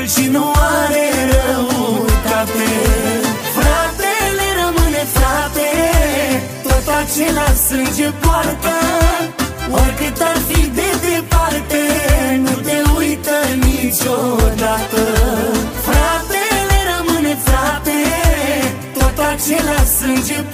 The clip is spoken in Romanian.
Tatăl și nu are răutate. Fratele rămâne frate, tot același sânge poartă. Oricât ar fi de departe, nu te uită niciodată. Fratele rămâne frate, tot același sânge